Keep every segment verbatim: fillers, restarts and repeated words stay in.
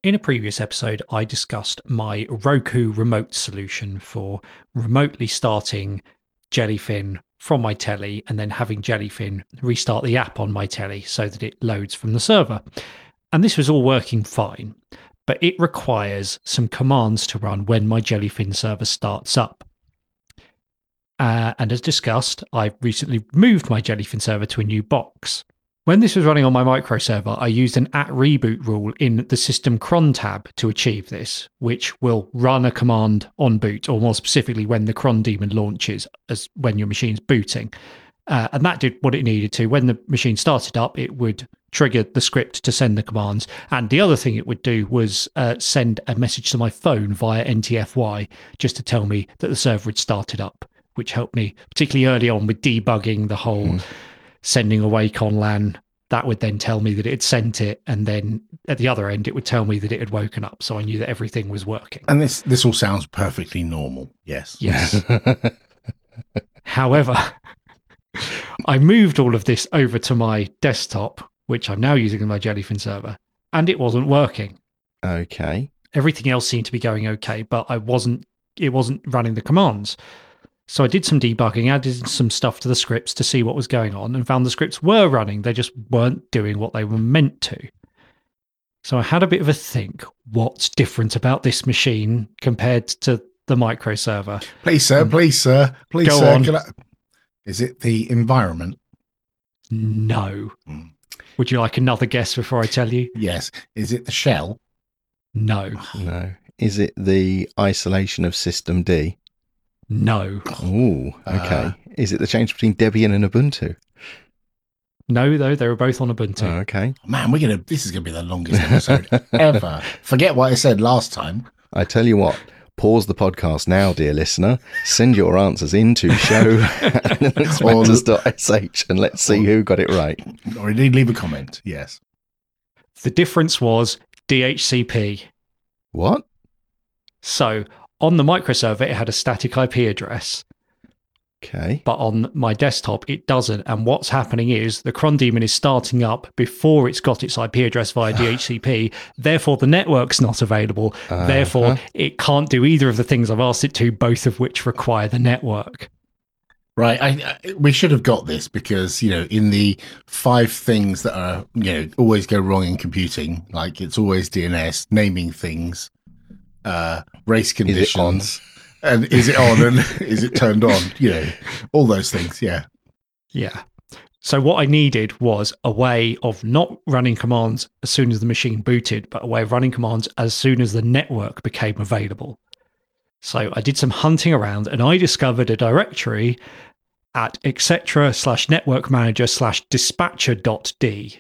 In a previous episode, I discussed my Roku remote solution for remotely starting Jellyfin from my telly and then having Jellyfin restart the app on my telly so that it loads from the server. And this was all working fine, but it requires some commands to run when my Jellyfin server starts up. Uh, and as discussed, I recently moved my Jellyfin server to a new box. When this was running on my micro server, I used an at reboot rule in the system cron tab to achieve this, which will run a command on boot, or more specifically when the cron daemon launches, as when your machine's booting. Uh, and that did what it needed to. When the machine started up, it would trigger the script to send the commands. And the other thing it would do was uh, send a message to my phone via N T F Y just to tell me that the server had started up, which helped me particularly early on with debugging the whole mm. sending away conlan. That would then tell me that it had sent it, and then at the other end, it would tell me that it had woken up, so I knew that everything was working. And this this all sounds perfectly normal. Yes. Yes. However, I moved all of this over to my desktop, which I'm now using in my Jellyfin server, and it wasn't working. Okay. Everything else seemed to be going okay, but I wasn't. It wasn't running the commands. So I did some debugging, added some stuff to the scripts to see what was going on, and found the scripts were running. They just weren't doing what they were meant to. So I had a bit of a think, what's different about this machine compared to the micro server? Please, sir, um, please, sir, please, go sir. on. Can I... Is it the environment? No. Mm. Would you like another guess before I tell you? Yes. Is it the shell? No. No. Is it the isolation of System D? No. Oh, okay. Uh, Is it the change between Debian and Ubuntu? No, though. They were both on Ubuntu. Oh, okay. Man, we're gonna. This is gonna be the longest episode ever. Forget what I said last time. I tell you what. Pause the podcast now, dear listener. Send your answers into show at linux matters dot s h and let's see who got it right. Or indeed leave a comment. Yes. The difference was D H C P. What? So on the micro server, it had a static I P address. Okay. But on my desktop, it doesn't. And what's happening is the cron daemon is starting up before it's got its I P address via D H C P. Therefore, the network's not available. Uh-huh. Therefore, it can't do either of the things I've asked it to, both of which require the network. Right. I, I, we should have got this because, you know, in the five things that are, you know, always go wrong in computing, like it's always D N S, naming things, uh, race conditions. And is it on and is it turned on? You know, all those things. Yeah. Yeah. So what I needed was a way of not running commands as soon as the machine booted, but a way of running commands as soon as the network became available. So I did some hunting around and I discovered a directory at etc slash network manager slash dispatcher dot d.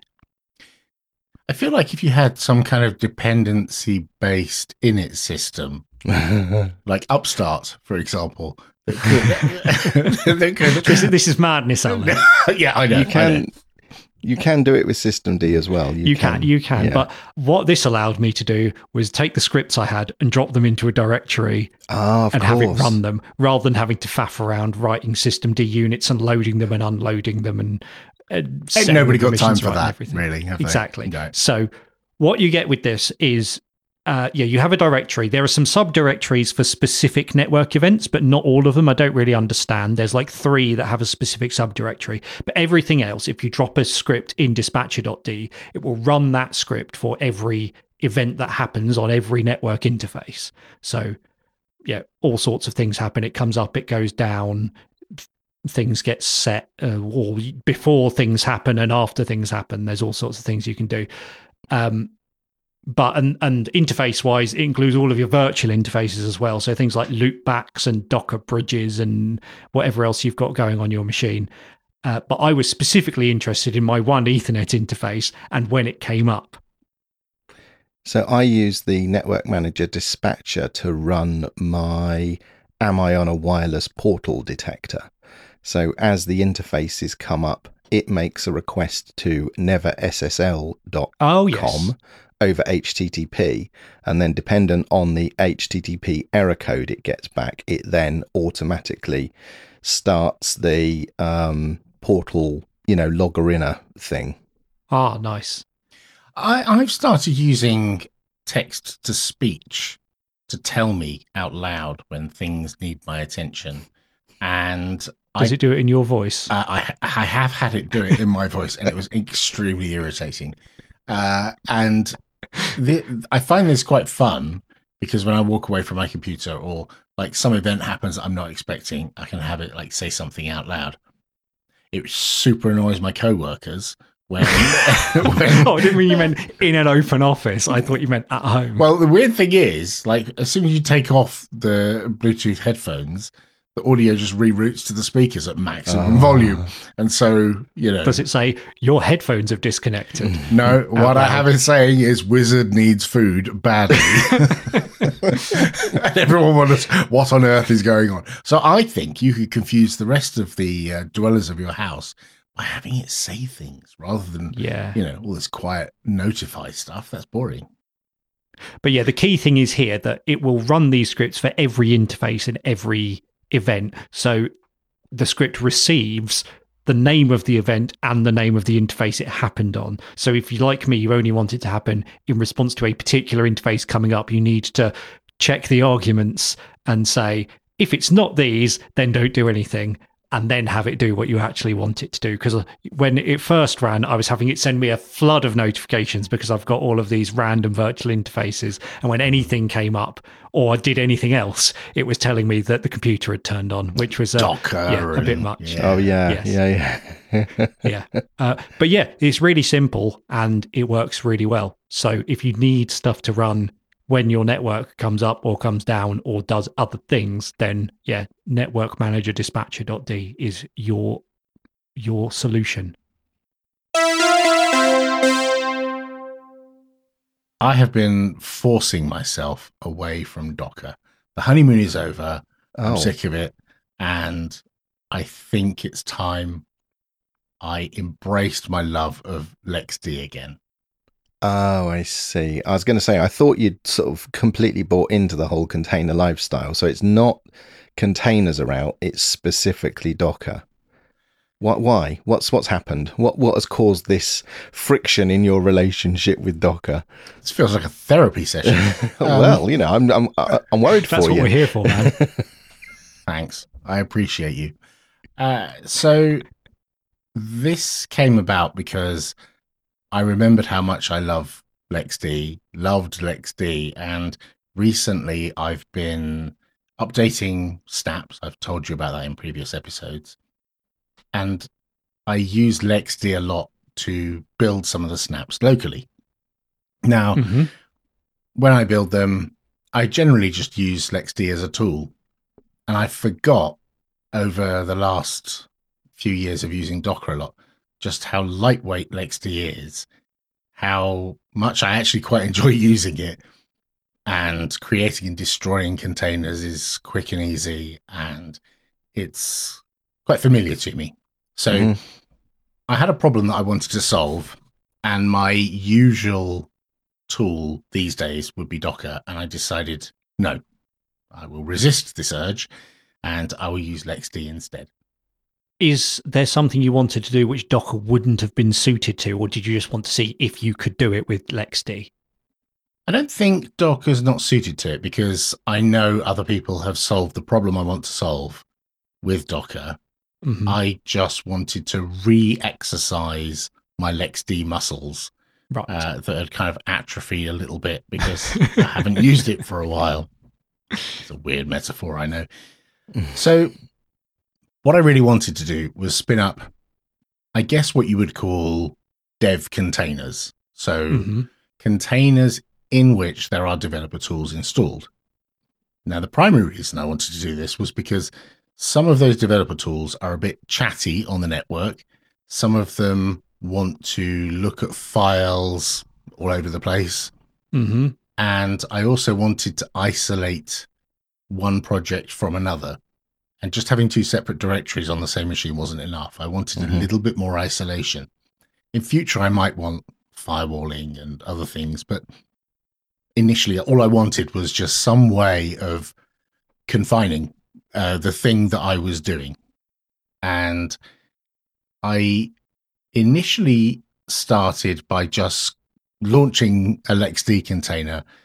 I feel like if you had some kind of dependency based init system, like Upstart, for example, that could, that could, this, this is madness, Alan. Yeah, I know. You can, I know. You can do it with System D as well. You, you can, can, you can. Yeah. But what this allowed me to do was take the scripts I had and drop them into a directory ah, and course. have it run them, rather than having to faff around writing System D units and loading them and unloading them and. and Ain't nobody got time for that, really. Exactly. No. So what you get with this is. Uh, yeah, you have a directory. There are some subdirectories for specific network events, but not all of them. I don't really understand. There's like three that have a specific subdirectory. But everything else, if you drop a script in dispatcher dot d, it will run that script for every event that happens on every network interface. So, yeah, all sorts of things happen. It comes up, it goes down, things get set, uh, or before things happen and after things happen. There's all sorts of things you can do. Um, But and, and interface wise, it includes all of your virtual interfaces as well. So things like loopbacks and Docker bridges and whatever else you've got going on your machine. Uh, but I was specifically interested in my one Ethernet interface and when it came up. So I use the Network Manager Dispatcher to run my Am I on a Wireless Portal detector. So as the interfaces come up, it makes a request to never S S L dot com. Oh, yes. Over H T T P, and then dependent on the H T T P error code it gets back, it then automatically starts the um, portal, you know, loggerina thing. Ah, nice. I, I've started using text to speech to tell me out loud when things need my attention. And Does I, it do it in your voice? Uh, I I have had it do it in my voice, and it was extremely irritating. Uh, and the, I find this quite fun because when I walk away from my computer or like some event happens that I'm not expecting, I can have it like say something out loud. It super annoys my coworkers when. when Oh, I didn't mean you meant in an open office. I thought you meant at home. Well, the weird thing is, like, as soon as you take off the Bluetooth headphones, the audio just reroutes to the speakers at maximum Oh. volume. And so, you know. Does it say your headphones have disconnected? No, what I loud. have been saying is Wizard needs food badly. And everyone wonders what on earth is going on. So I think you could confuse the rest of the uh, dwellers of your house by having it say things rather than, Yeah. you know, all this quiet notify stuff. That's boring. But yeah, the key thing is here that it will run these scripts for every interface and every event. So the script receives the name of the event and the name of the interface it happened on. So if you, like me, you only want it to happen in response to a particular interface coming up, you need to check the arguments and say, if it's not these, then don't do anything, and then have it do what you actually want it to do. Because when it first ran, I was having it send me a flood of notifications because I've got all of these random virtual interfaces. And when anything came up or I did anything else, it was telling me that the computer had turned on, which was uh, Docker. yeah, a bit and- much. yeah. Oh yeah, Yes. yeah, yeah. Yeah. Uh, but yeah, it's really simple and it works really well. So if you need stuff to run when your network comes up or comes down or does other things, then yeah, network manager dispatcher.d is your your solution. I have been forcing myself away from Docker. The honeymoon is over. I'm Oh, sick of it. And I think it's time I embraced my love of LexD again. oh, I see. I was going to say, I thought you'd sort of completely bought into the whole container lifestyle. So it's not containers are out; it's specifically Docker. What? Why? What's what's happened? What what has caused this friction in your relationship with Docker? This feels like a therapy session. Um, well, you know, I'm I'm I'm worried That's for what you. we're here for, man. Thanks. I appreciate you. Uh, so this came about because I remembered how much I love LexD, loved LexD, and recently I've been updating snaps. I've told you about that in previous episodes. And I use LexD a lot to build some of the snaps locally. Now, Mhm. when I build them, I generally just use LexD as a tool. And I forgot over the last few years of using Docker a lot, just how lightweight LexD is, how much I actually quite enjoy using it, and creating and destroying containers is quick and easy, and it's quite familiar to me. So Mhm. I had a problem that I wanted to solve, and my usual tool these days would be Docker, and I decided, no, I will resist this urge, and I will use LexD instead. Is there something you wanted to do which Docker wouldn't have been suited to, or did you just want to see if you could do it with LexD? I don't think Docker's not suited to it because I know other people have solved the problem I want to solve with Docker. Mhm. I just wanted to re-exercise my LexD muscles Right. uh, that had kind of atrophied a little bit because I haven't used it for a while. It's a weird metaphor, I know. So what I really wanted to do was spin up, I guess, what you would call dev containers. So Mhm. containers in which there are developer tools installed. Now, the primary reason I wanted to do this was because some of those developer tools are a bit chatty on the network. Some of them want to look at files all over the place. Mhm. And I also wanted to isolate one project from another. And just having two separate directories on the same machine wasn't enough. I wanted Mhm. a little bit more isolation. In future, I might want firewalling and other things, but initially, all I wanted was just some way of confining uh, the thing that I was doing. And I initially started by just launching a LexD container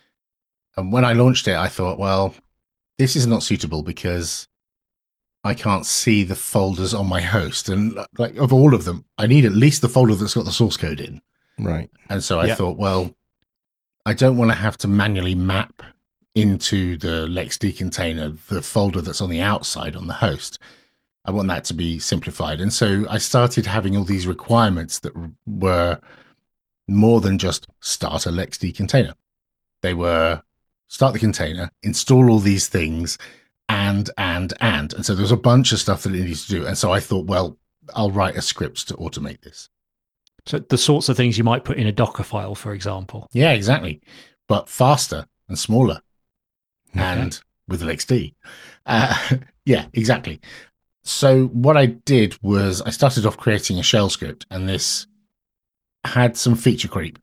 And when I launched it, I thought, well, this is not suitable because I can't see the folders on my host. And like of all of them, I need at least the folder that's got the source code in. Right. And so I Yep. thought, well, I don't want to have to manually map into the LXD container the folder that's on the outside on the host. I want that to be simplified. And so I started having all these requirements that were more than just start a LXD container. They were start the container, install all these things, and, and, and. And so there was a bunch of stuff that it needs to do. And so I thought, well, I'll write a script to automate this. So the sorts of things you might put in a Docker file, for example. Yeah, exactly. But faster and smaller Okay. and with L X D. Uh, yeah, exactly. So what I did was I started off creating a shell script, and this had some feature creep.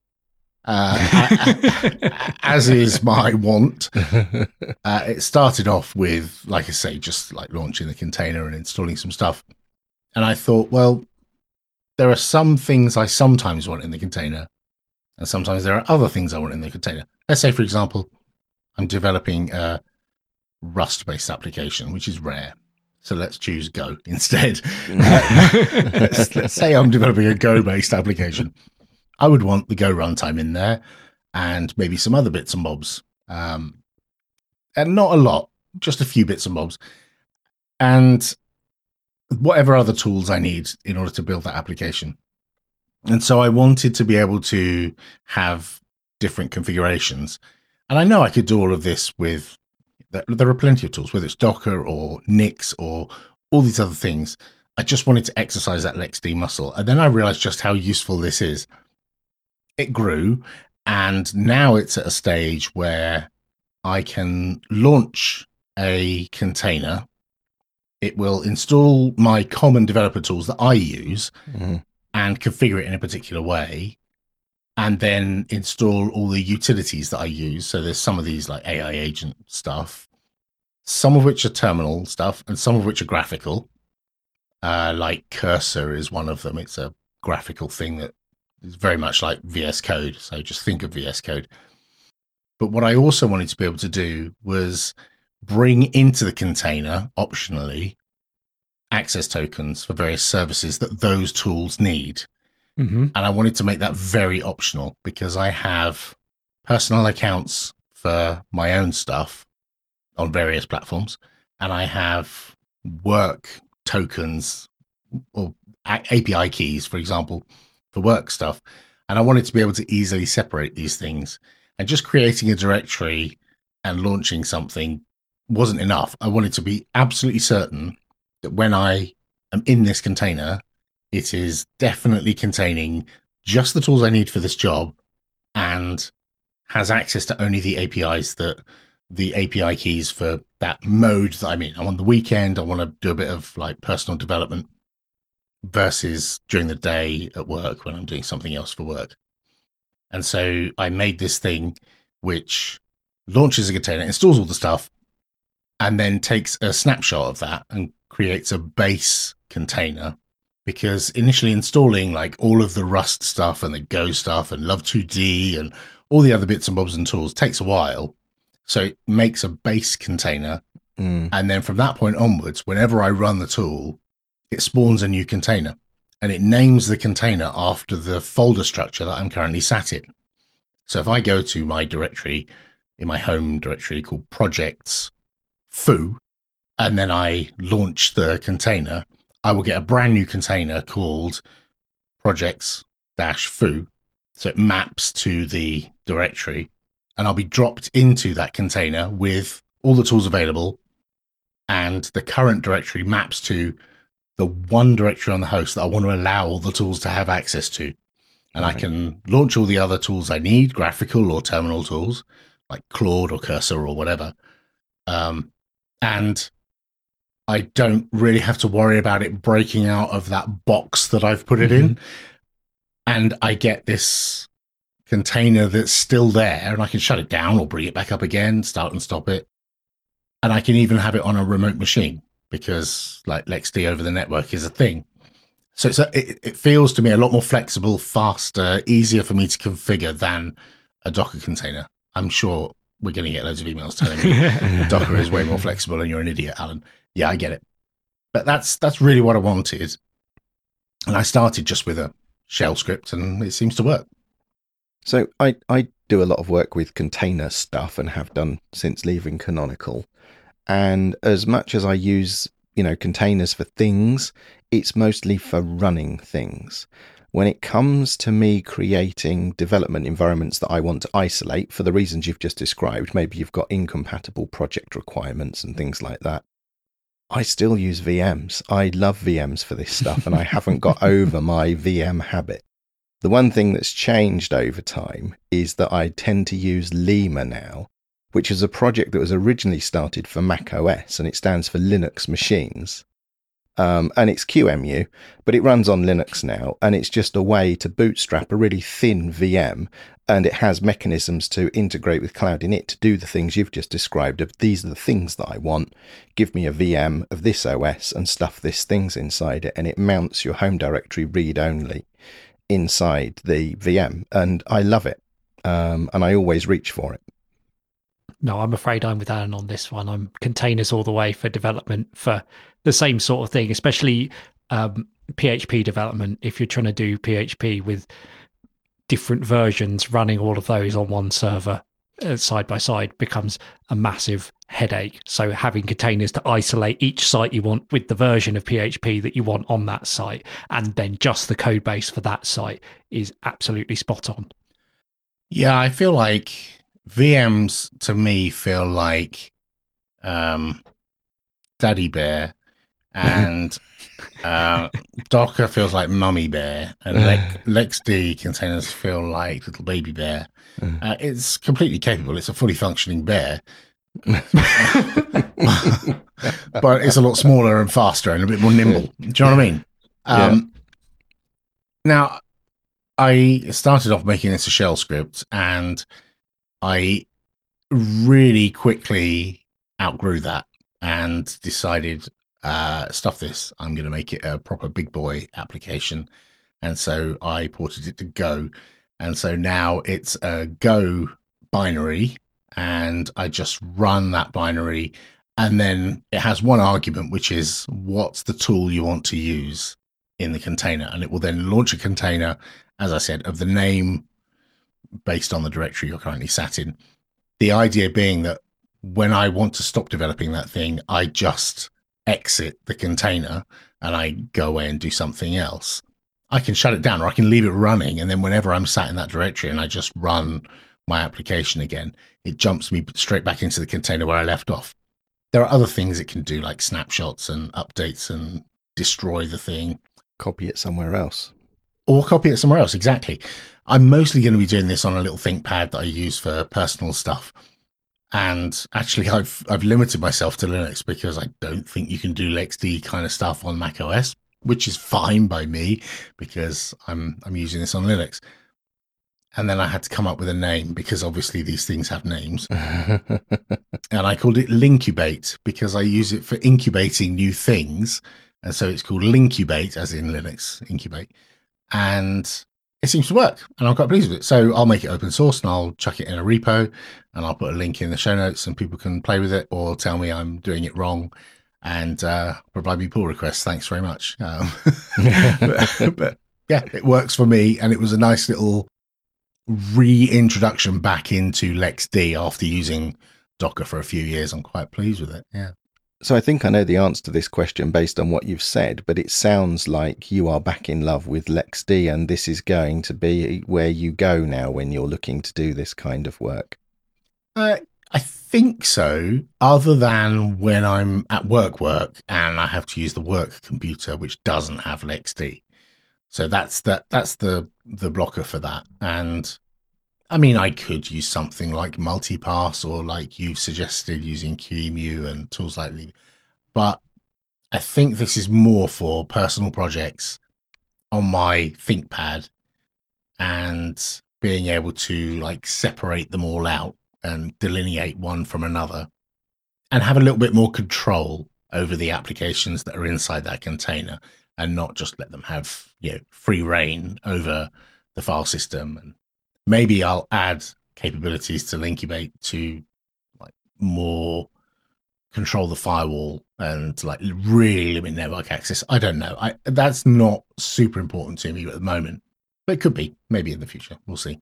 Uh, as is my want. Uh, it started off with, like I say, just like launching the container and installing some stuff. And I thought, well, there are some things I sometimes want in the container, and sometimes there are other things I want in the container. Let's say, for example, I'm developing a Rust-based application, which is rare. So let's choose Go instead. Uh, let's, let's say I'm developing a Go-based application. I would want the Go runtime in there and maybe some other bits and bobs. Um, and not a lot, just a few bits and bobs. And whatever other tools I need in order to build that application. And so I wanted to be able to have different configurations. And I know I could do all of this with, there are plenty of tools, whether it's Docker or Nix or all these other things. I just wanted to exercise that L X D muscle. And then I realized just how useful this is. It grew, and now it's at a stage where I can launch a container. It will install my common developer tools that I use Mhm. and configure it in a particular way, and then install all the utilities that I use. So there's some of these like A I agent stuff, some of which are terminal stuff, and some of which are graphical. Uh, like Cursor is one of them. It's a graphical thing that is very much like V S Code. So just think of V S Code. But what I also wanted to be able to do was bring into the container, optionally, access tokens for various services that those tools need. Mm-hmm. And I wanted to make that very optional because I have personal accounts for my own stuff on various platforms, and I have work tokens or A P I keys, for example, for work stuff. And I wanted to be able to easily separate these things. And just creating a directory and launching something wasn't enough. I wanted to be absolutely certain that when I am in this container, it is definitely containing just the tools I need for this job and has access to only the A P Is that the A P I keys for that mode that I'm in. I'm on the weekend. I want to do a bit of like personal development versus during the day at work when I'm doing something else for work. And so I made this thing which launches a container, installs all the stuff, and then takes a snapshot of that and creates a base container. Because initially installing like all of the Rust stuff and the Go stuff and Love two D and all the other bits and bobs and tools takes a while. So it makes a base container. Mm. And then from that point onwards, whenever I run the tool, it spawns a new container and it names the container after the folder structure that I'm currently sat in. So if I go to my directory in my home directory called projects foo, and then I launch the container, I will get a brand new container called projects dash foo. So it maps to the directory, and I'll be dropped into that container with all the tools available. And the current directory maps to the one directory on the host that I want to allow all the tools to have access to. And Right. I can launch all the other tools I need, graphical or terminal tools, like Claude or Cursor or whatever. Um, and I don't really have to worry about it breaking out of that box that I've put it in. And I get this container that's still there, and I can shut it down or bring it back up again, start and stop it. And I can even have it on a remote machine because like L X D over the network is a thing. So it's a, it, it feels to me a lot more flexible, faster, easier for me to configure than a Docker container. I'm sure we're going to get loads of emails telling me Docker is way more flexible and you're an idiot, Alan. Yeah, I get it. But that's that's really what I wanted. And I started just with a shell script and it seems to work. So I, I do a lot of work with container stuff and have done since leaving Canonical. And as much as I use, you know, containers for things, it's mostly for running things. When it comes to me creating development environments that I want to isolate for the reasons you've just described, maybe you've got incompatible project requirements and things like that, I still use V Ms. I love V Ms for this stuff, and I haven't got over my V M habit. The one thing that's changed over time is that I tend to use Lima now, which is a project that was originally started for Mac O S, and it stands for Linux Machines. Um, and it's Q M U, but it runs on Linux now, and it's just a way to bootstrap a really thin V M, and it has mechanisms to integrate with Cloud Init to do the things you've just described of these are the things that I want. Give me a V M of this O S and stuff this things inside it, and it mounts your home directory read-only inside the V M, and I love it, um, and I always reach for it. No, I'm afraid I'm with Alan on this one. I'm containers all the way for development for the same sort of thing, especially um, P H P development. If you're trying to do P H P with different versions, running all of those on one server uh, side by side becomes a massive headache. So having containers to isolate each site you want with the version of P H P that you want on that site, and then just the code base for that site is absolutely spot on. Yeah, I feel like V Ms to me feel like um, Daddy Bear, and uh, Docker feels like Mummy Bear, and Lex- LXD containers feel like Little Baby Bear. Uh, it's completely capable. It's a fully functioning bear, but it's a lot smaller and faster and a bit more nimble. Do you know what I mean? Um, yeah. Now, I started off making this a shell script, and I really quickly outgrew that and decided, uh, stuff this, I'm going to make it a proper big boy application. And so I ported it to Go. And so now it's a Go binary, and I just run that binary. And then it has one argument, which is what's the tool you want to use in the container. And it will then launch a container, as I said, of the name based on the directory you're currently sat in. The idea being that when I want to stop developing that thing, I just exit the container and I go away and do something else. I can shut it down, or I can leave it running, and then whenever I'm sat in that directory and I just run my application again, it jumps me straight back into the container where I left off. There are other things it can do, like snapshots and updates and destroy the thing. Copy it somewhere else. Or copy it somewhere else, exactly. I'm mostly going to be doing this on a little ThinkPad that I use for personal stuff. And actually, I've I've limited myself to Linux because I don't think you can do LXD kind of stuff on Mac O S, which is fine by me because I'm I'm using this on Linux. And then I had to come up with a name because obviously these things have names. And I called it Linkubate because I use it for incubating new things. And so it's called Linkubate, as in Linux, incubate. And it seems to work, and I'm quite pleased with it. So I'll make it open source and I'll chuck it in a repo, and I'll put a link in the show notes and people can play with it or tell me I'm doing it wrong and uh, provide me pull requests. Thanks very much. Um, but, but yeah, it works for me, and it was a nice little reintroduction back into LXD after using Docker for a few years. I'm quite pleased with it. Yeah. So I think I know the answer to this question based on what you've said, but it sounds like you are back in love with LXD, and this is going to be where you go now when you're looking to do this kind of work. Uh, I think so, other than when I'm at work work and I have to use the work computer, which doesn't have LXD. So that's that. That's the the blocker for that. And I mean, I could use something like Multipass, or like you've suggested, using Q E M U and tools like that. But I think this is more for personal projects on my ThinkPad and being able to like separate them all out and delineate one from another and have a little bit more control over the applications that are inside that container, and not just let them have, you know, free reign over the file system. And maybe I'll add capabilities to Linkubate to like more control the firewall and like really limit network access. I don't know. I that's not super important to me at the moment, but it could be maybe in the future. We'll see.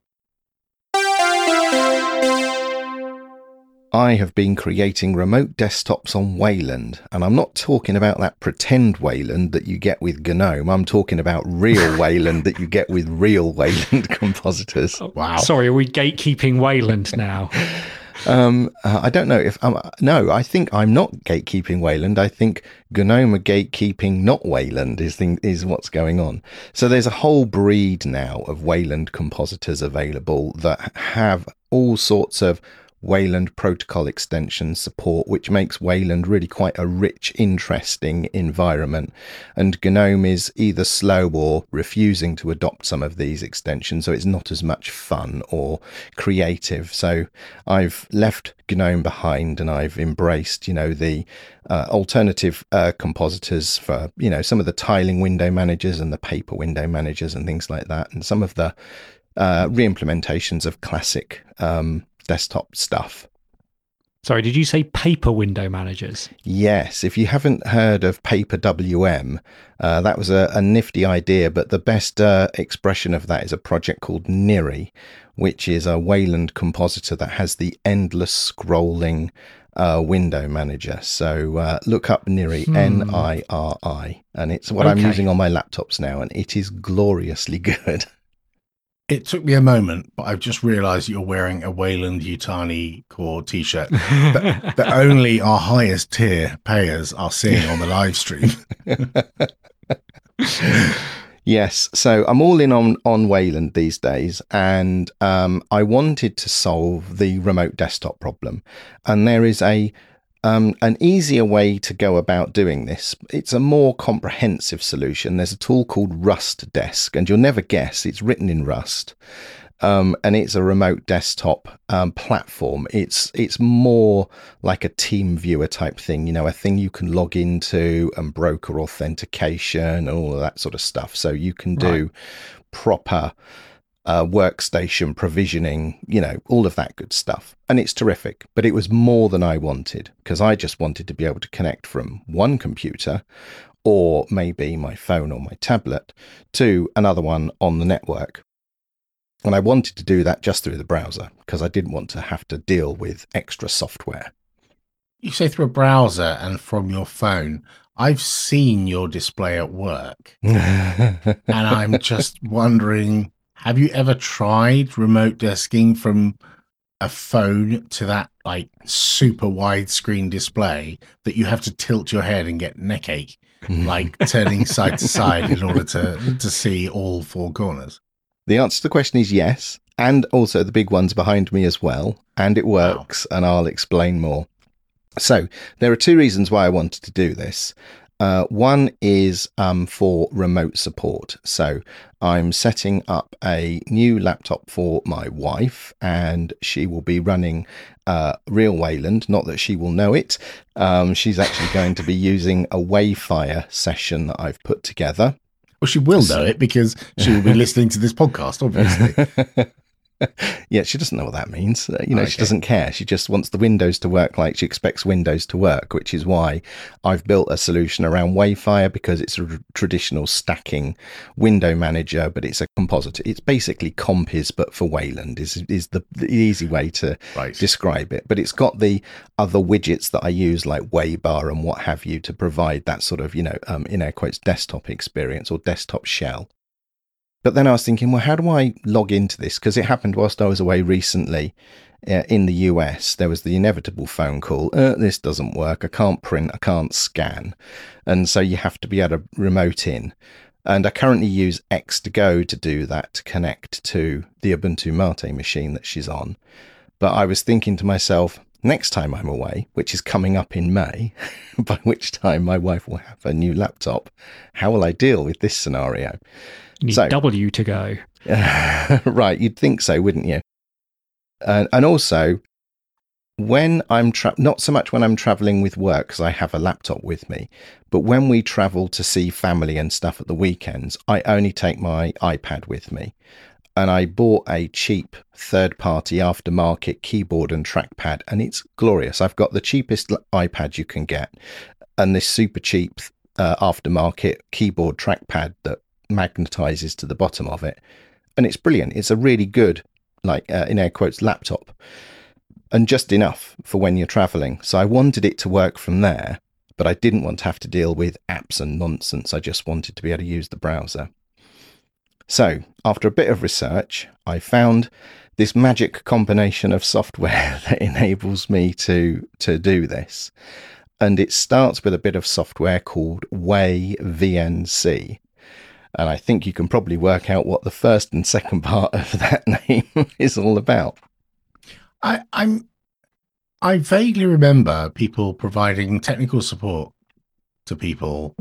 I have been creating remote desktops on Wayland, and I'm not talking about that pretend Wayland that you get with GNOME. I'm talking about real Wayland that you get with real Wayland compositors. Wow. Sorry, are we gatekeeping Wayland now? Um, uh, I don't know if um, no, I think I'm not gatekeeping Wayland. I think GNOME are gatekeeping not Wayland is thing, is what's going on. So there's a whole breed now of Wayland compositors available that have all sorts of Wayland protocol extension support, which makes Wayland really quite a rich, interesting environment. And GNOME is either slow or refusing to adopt some of these extensions, so it's not as much fun or creative. So I've left GNOME behind and I've embraced, you know, the uh, alternative uh, compositors for, you know, some of the tiling window managers and the paper window managers and things like that, and some of the uh, re-implementations of classic um desktop stuff. Sorry, did you say paper window managers? Yes. If you haven't heard of Paper W M, uh, that was a, a nifty idea, but the best uh, expression of that is a project called Niri, which is a Wayland compositor that has the endless scrolling uh, window manager. So uh, look up Niri, hmm. N I R I, and it's what okay. I'm using on my laptops now, and it is gloriously good. It took me a moment, but I've just realised you're wearing a Wayland Yutani Core t-shirt that, that only our highest tier payers are seeing on the live stream. Yes, so I'm all in on, on Wayland these days, and um, I wanted to solve the remote desktop problem. And there is a Um, an easier way to go about doing this. It's a more comprehensive solution. There's a tool called Rust Desk, and you'll never guess it's written in Rust, um, and it's a remote desktop um, platform. It's it's more like a team viewer type thing, you know, a thing you can log into and broker authentication and all of that sort of stuff. So you can do right. proper Uh, workstation provisioning, you know, all of that good stuff. And it's terrific, but it was more than I wanted, because I just wanted to be able to connect from one computer, or maybe my phone or my tablet, to another one on the network. And I wanted to do that just through the browser, because I didn't want to have to deal with extra software. You say through a browser and from your phone. I've seen your display at work, and I'm just wondering, have you ever tried remote desking from a phone to that like super widescreen display that you have to tilt your head and get neck ache, like turning side to side in order to, to see all four corners? The answer to the question is yes, and also the big one's behind me as well, and it works, wow. And I'll explain more. So there are two reasons why I wanted to do this. Uh, one is um, for remote support. So I'm setting up a new laptop for my wife, and she will be running uh, real Wayland. Not that she will know it. Um, she's actually going to be using a Wayfire session that I've put together. Well, she will know it because she will be listening to this podcast, obviously. Yeah, she doesn't know what that means. Uh, you know, okay. She doesn't care. She just wants the Windows to work like she expects Windows to work, which is why I've built a solution around Wayfire, because it's a r- traditional stacking window manager, but it's a compositor. It's basically Compiz, but for Wayland is is the, the easy way to right. describe it. But it's got the other widgets that I use, like Waybar and what have you, to provide that sort of, you know, um, in air quotes, desktop experience or desktop shell. But then I was thinking, well, how do I log into this? Because it happened whilst I was away recently uh, in the U S. There was the inevitable phone call. Uh, this doesn't work. I can't print. I can't scan. And so you have to be able to remote in. And I currently use X to Go to do that, to connect to the Ubuntu Mate machine that she's on. But I was thinking to myself, next time I'm away, which is coming up in May, by which time my wife will have a new laptop, how will I deal with this scenario? You need so, W to go. Uh, right, you'd think so, wouldn't you? Uh, and also, when I'm tra- not so much when I'm traveling with work, because I have a laptop with me, but when we travel to see family and stuff at the weekends, I only take my iPad with me. and I bought a cheap third-party aftermarket keyboard and trackpad, and it's glorious. I've got the cheapest iPad you can get, and this super cheap uh, aftermarket keyboard trackpad that magnetizes to the bottom of it, and it's brilliant. It's a really good, like uh, in air quotes, laptop, and just enough for when you're traveling. So I wanted it to work from there, but I didn't want to have to deal with apps and nonsense. I just wanted to be able to use the browser. So after a bit of research, I found this magic combination of software that enables me to to do this. And it starts with a bit of software called Way V N C. And I think you can probably work out what the first and second part of that name is all about. I, I'm, I vaguely remember people providing technical support to people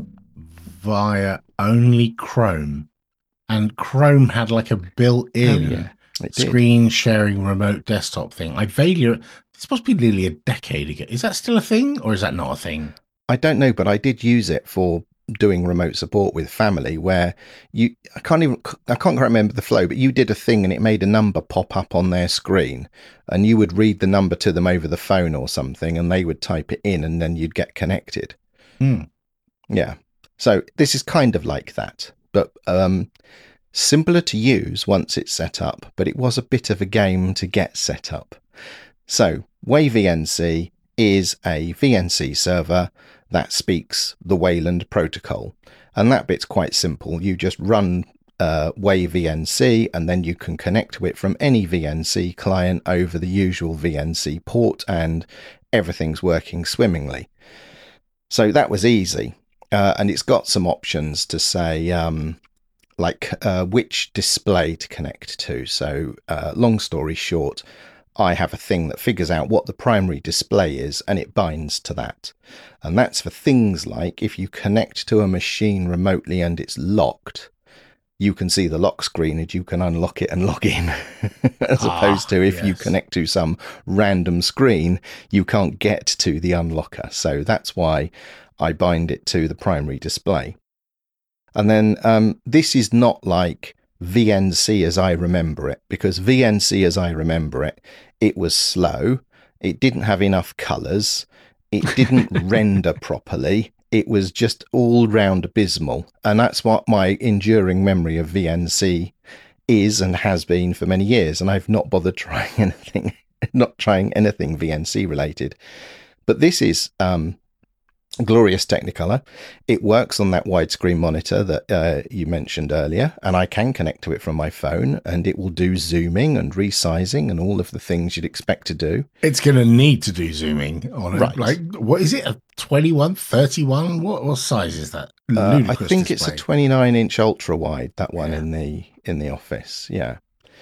via only Chrome. And Chrome had like a built-in oh, yeah. screen sharing remote desktop thing. I vaguely, it's supposed to be nearly a decade ago. Is that still a thing, or is that not a thing? I don't know, but I did use it for doing remote support with family, where you, I can't even, I can't quite remember the flow, but you did a thing and it made a number pop up on their screen, and you would read the number to them over the phone or something, and they would type it in, and then you'd get connected. Hmm. Yeah. So this is kind of like that, but um, simpler to use once it's set up, but it was a bit of a game to get set up. So Way V N C is a V N C server that speaks the Wayland protocol, and that bit's quite simple. You just run uh, Way V N C, and then you can connect to it from any V N C client over the usual V N C port, and everything's working swimmingly. So that was easy. Uh, and it's got some options to say, um, like uh, which display to connect to. So uh, long story short, I have a thing that figures out what the primary display is, and it binds to that. And that's for things like if you connect to a machine remotely and it's locked, you can see the lock screen and you can unlock it and log in. As ah, opposed to if yes. you connect to some random screen, you can't get to the unlocker. So that's why I bind it to the primary display. And then um, this is not like V N C as I remember it, because V N C as I remember it, it was slow, it didn't have enough colours, it didn't render properly, it was just all round abysmal. And that's what my enduring memory of V N C is and has been for many years. And I've not bothered trying anything, not trying anything V N C related. But this is um, glorious Technicolor. It works on that widescreen monitor that uh, you mentioned earlier, and I can connect to it from my phone, and it will do zooming and resizing and all of the things you'd expect to do. It's going to need to do zooming on it. Right. Like, what is it? A twenty-one, thirty-one? What, what size is that? Uh, I think display. It's a twenty-nine inch ultra wide, that one yeah. in the in the office. Yeah.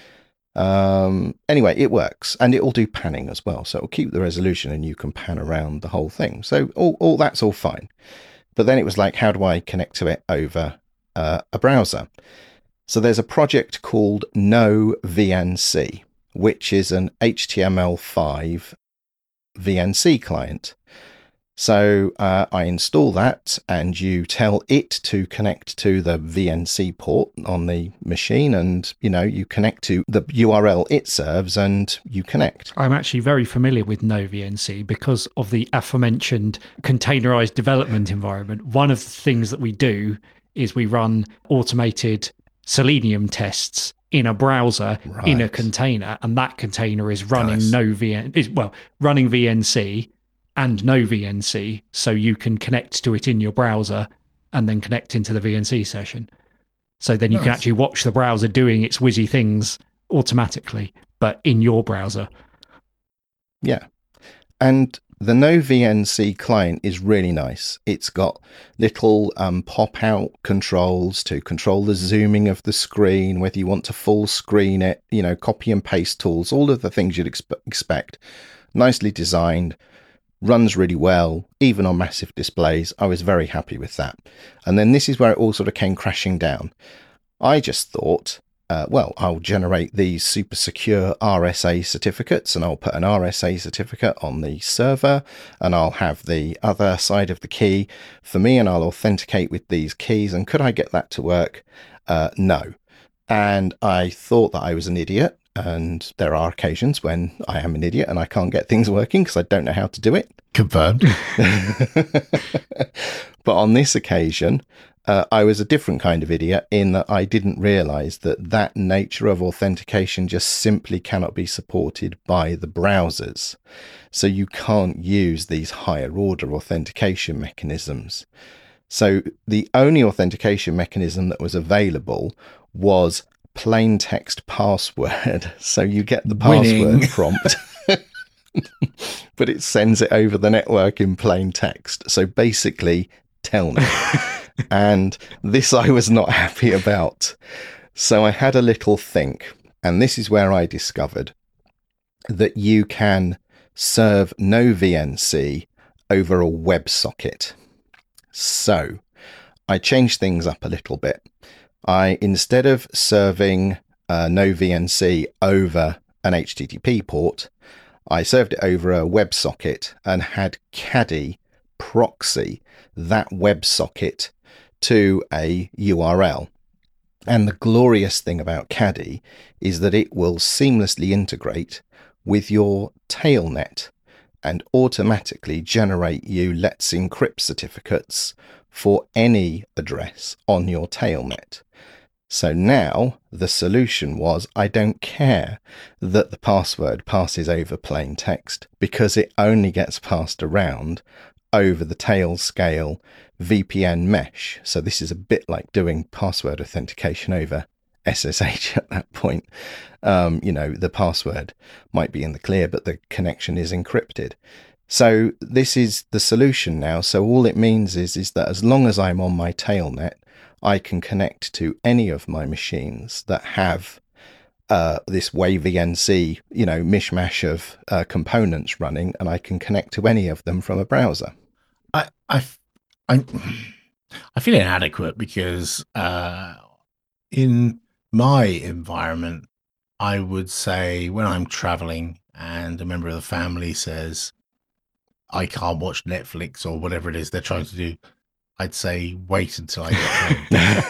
Um, anyway, it works, and it will do panning as well. So it'll keep the resolution and you can pan around the whole thing. So all, all that's all fine. But then it was like, how do I connect to it over uh, a browser? So there's a project called No V N C, which is an H T M L five V N C client. So uh, I install that, and you tell it to connect to the V N C port on the machine, and you know you connect to the U R L it serves, and you connect. I'm actually very familiar with No V N C because of the aforementioned containerized development environment. One of the things that we do is we run automated Selenium tests in a browser right. in a container, and that container is running nice. No V N is well running V N C. And no V N C, so you can connect to it in your browser and then connect into the V N C session. So then you nice. Can actually watch the browser doing its whizzy things automatically, but in your browser. Yeah. And the No V N C client is really nice. It's got little um, pop-out controls to control the zooming of the screen, whether you want to full screen it, you know, copy and paste tools, all of the things you'd expe- expect. Nicely designed. Runs really well, even on massive displays. I was very happy with that. And then this is where it all sort of came crashing down. I just thought, uh, well, I'll generate these super secure R S A certificates, and I'll put an R S A certificate on the server, and I'll have the other side of the key for me, and I'll authenticate with these keys. And could I get that to work? Uh, no. And I thought that I was an idiot. And there are occasions when I am an idiot and I can't get things working because I don't know how to do it. Confirmed. But on this occasion, uh, I was a different kind of idiot in that I didn't realize that that nature of authentication just simply cannot be supported by the browsers. So you can't use these higher order authentication mechanisms. So the only authentication mechanism that was available was plain text password. So you get the Winning. password prompt, but it sends it over the network in plain text. So basically, tell me. And this I was not happy about. So I had a little think, and this is where I discovered that you can serve no V N C over a WebSocket. So I changed things up a little bit. I, instead of serving uh, no V N C over an H T T P port, I served it over a WebSocket and had Caddy proxy that WebSocket to a U R L. And the glorious thing about Caddy is that it will seamlessly integrate with your tailnet and automatically generate you Let's Encrypt certificates for any address on your tailnet. So now the solution was, I don't care that the password passes over plain text because it only gets passed around over the Tailscale V P N mesh. So this is a bit like doing password authentication over S S H at that point. Um, you know, the password might be in the clear, but the connection is encrypted. So this is the solution now. So all it means is, is that as long as I'm on my tailnet, I can connect to any of my machines that have uh, this W A V N C, you know, mishmash of uh, components running, and I can connect to any of them from a browser. I, I, I, I feel inadequate because uh, in my environment, I would say when I'm traveling and a member of the family says, I can't watch Netflix or whatever it is they're trying to do, I'd say, wait until I get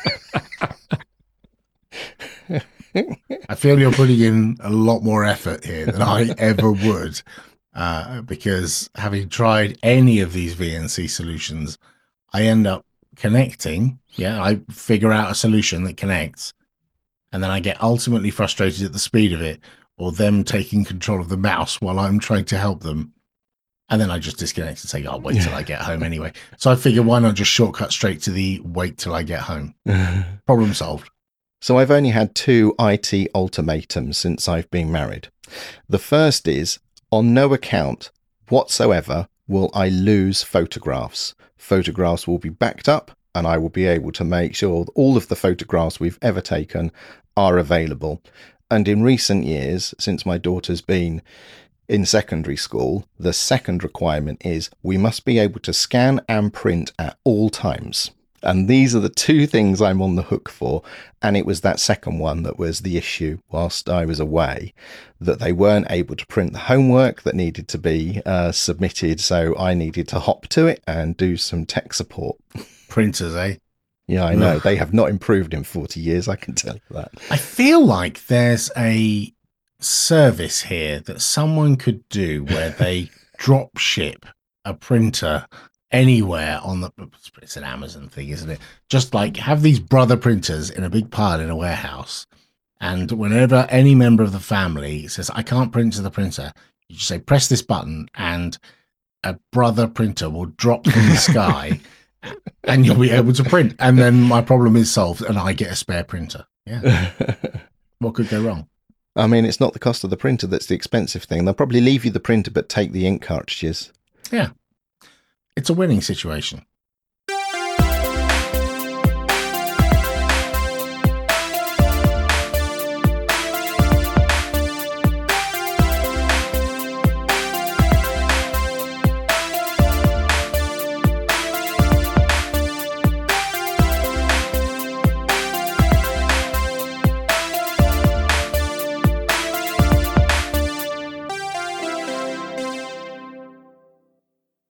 home. I feel you're putting in a lot more effort here than I ever would, uh, because having tried any of these V N C solutions, I end up connecting. Yeah, I figure out a solution that connects, and then I get ultimately frustrated at the speed of it, or them taking control of the mouse while I'm trying to help them. And then I just disconnect and say, I'll wait till I get home anyway. So I figure, why not just shortcut straight to the wait till I get home? Problem solved. So I've only had two I T ultimatums since I've been married. The first is, on no account whatsoever will I lose photographs. Photographs will be backed up, and I will be able to make sure all of the photographs we've ever taken are available. And in recent years, since my daughter's been in secondary school, the second requirement is we must be able to scan and print at all times. And these are the two things I'm on the hook for. And it was that second one that was the issue whilst I was away, that they weren't able to print the homework that needed to be uh, submitted. So I needed to hop to it and do some tech support. Printers, eh? Yeah, I know. They have not improved in forty years, I can tell you that. I feel like there's a service here that someone could do where they drop ship a printer anywhere on the, it's an Amazon thing, isn't it? Just like have these brother printers in a big pile in a warehouse, and whenever any member of the family says, I can't print to the printer, you just say, press this button, and a brother printer will drop from the sky and you'll be able to print. And then my problem is solved and I get a spare printer. Yeah. What could go wrong? I mean, it's not the cost of the printer that's the expensive thing. They'll probably leave you the printer, but take the ink cartridges. Yeah. It's a winning situation.